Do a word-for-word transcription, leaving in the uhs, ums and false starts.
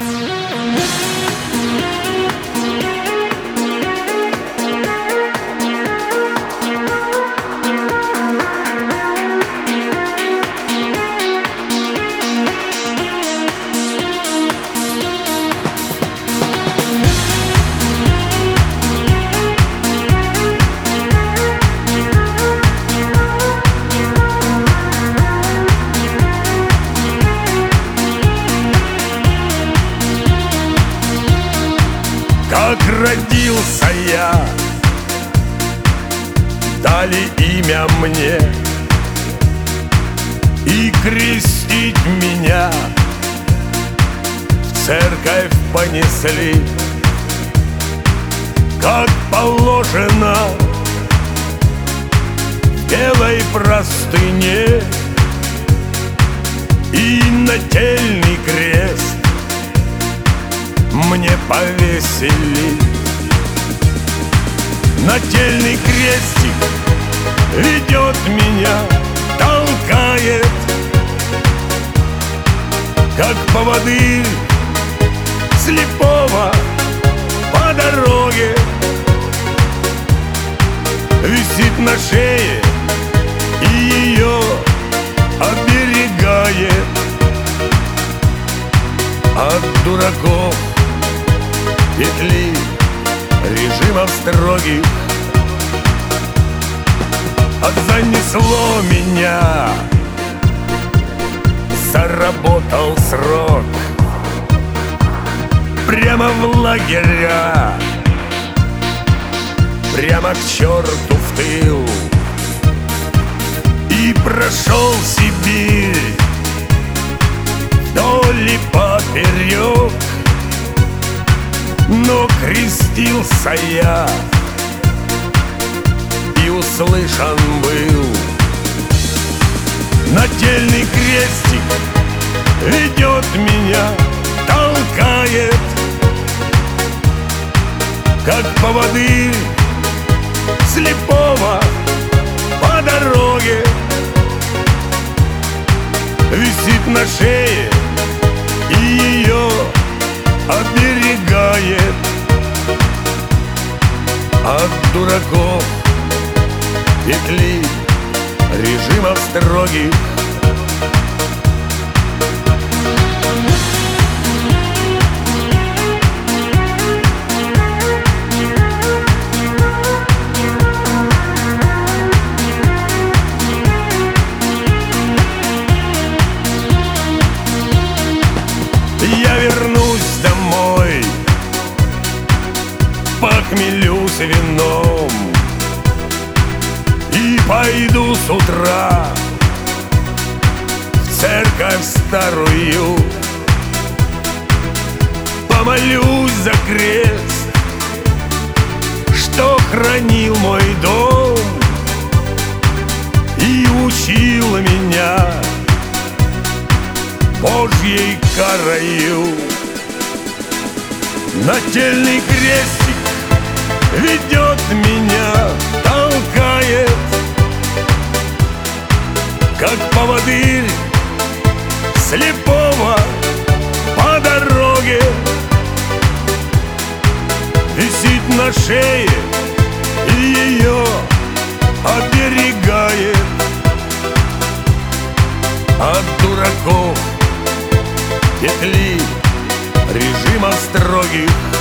Как родился я, дали имя мне, и крестить меня в церковь понесли, как положено, в белой простыне, и нательный крест мне повесили. Нательный крестик ведет меня, толкает, как поводырь слепого по дороге. Висит на шее и ее оберегает от дураков, петли режимов строгих. А занесло меня, заработал срок прямо в лагеря, прямо к черту в тыл. И прошел Сибирь вдоль и поперек, но крестился я и услышан был. Нательный крестик ведет меня, толкает, как поводырь слепого по дороге. Висит на шее и ее оберегает от дураков, петли режимов строгих. Я вернусь домой, похмелюсь вином и пойду с утра в церковь старую, помолюсь за крест, что хранил мой дом и учил меня Божьей карою. Нательный крестик ведет меня, толкает, как поводырь слепого по дороге. Висит на шее и ее оберегает от дураков, петли режимов строгих.